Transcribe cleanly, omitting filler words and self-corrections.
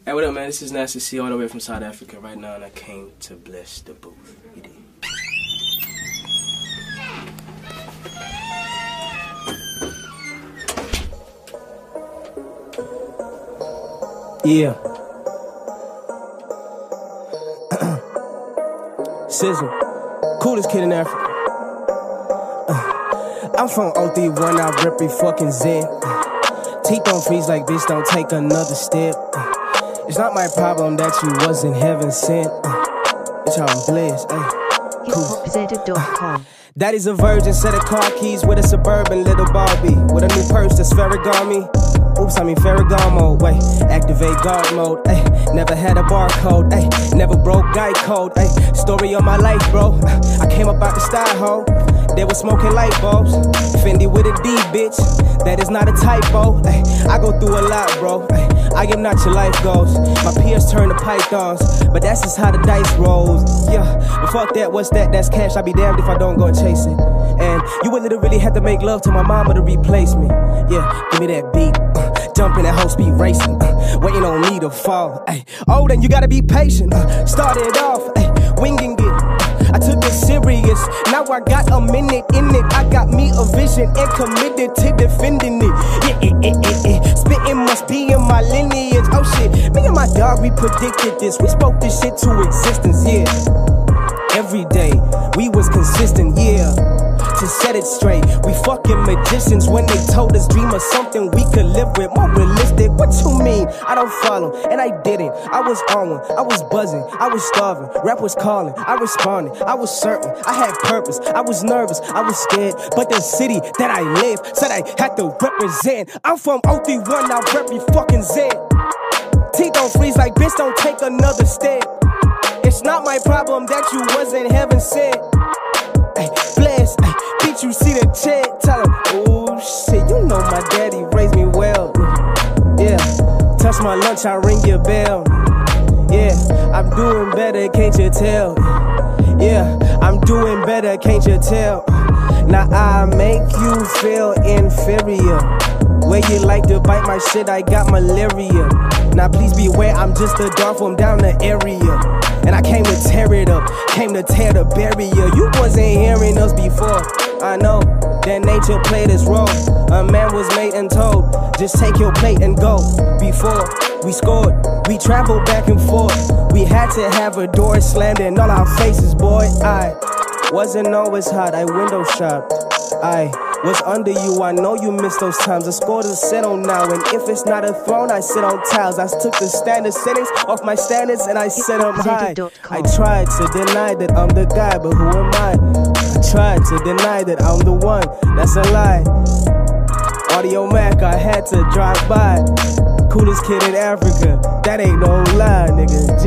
Hey, what up, man? This is Nasty C all the way from South Africa right now, and I came to bless the booth. You dig? Yeah. Sizzle, coolest kid in Africa. I'm from 031, I rep it fucking Zen. Teeth don't freeze like bitch, don't take another step. It's not my problem that you wasn't heaven sent. It's how I'm blessed, HipHopZedit.com. Daddy's a virgin, set of car keys with a Suburban little Barbie. With a new purse that's Ferragamo. Oops, I mean Ferragamo. Wait, activate guard mode. Ayy, never had a barcode. Ayy, never broke guy code. Ayy, story of my life, bro. I came up out the style hole. They were smoking light bulbs. Fendi with a D, bitch. That is not a typo. Ayy, I go through a lot, bro. Ayy, I am not your life goals. My peers turn to pythons, but that's just how the dice rolls. Yeah, but fuck that, what's that? That's cash. I'll be damned if I don't go and chase it. And you would literally have to make love to my mama to replace me. Yeah, give me that beat. Jumping at whole speed racing. Waiting on me to fall. Ay. Oh, then you gotta be patient. Started off, winging it. I took it serious. Now I got a minute in it. I got me a vision and committed to defending it. Spitting must be in my lineage. Oh shit, me and my dog, we predicted this. We spoke this shit to existence, yeah. Every day, we was consistent, yeah. To set it straight, we fucking magicians when they told us dream of something we could live with, more realistic. What you mean? I don't follow, and I didn't. I was on one, I was buzzing, I was starving. Rap was calling, I responded, I was certain, I had purpose. I was nervous, I was scared, but the city that I live said I had to represent. I'm from 031, I rep me fucking Zen. Teeth don't freeze like bitch, don't take another step. It's not my problem that you wasn't heaven sent. Ay, bless, ay, bitch, you see the check. Tell him, oh shit, you know my daddy raised me well. Yeah, touch my lunch, I ring your bell. Yeah, I'm doing better, can't you tell? Yeah, I'm doing better, can't you tell? Now I make you feel inferior. Where you like to bite my shit, I got malaria. Now please beware, I'm just a dog from down the area. And I came to tear it up, came to tear the barrier. You wasn't hearing us before, I know that nature played its role. A man was made and told, just take your plate and go. Before we scored, we traveled back and forth. We had to have a door slammed in all our faces, boy. I wasn't always hot, I window shopped. I was under you, I know you missed those times. The score to settle now, and if it's not a throne, I sit on tiles. I took the standard settings off my standards and I set them high. I tried to deny that I'm the guy, but who am I? I tried to deny that I'm the one, that's a lie. Audio Mac, I had to drive by. Coolest kid in Africa, that ain't no lie, nigga.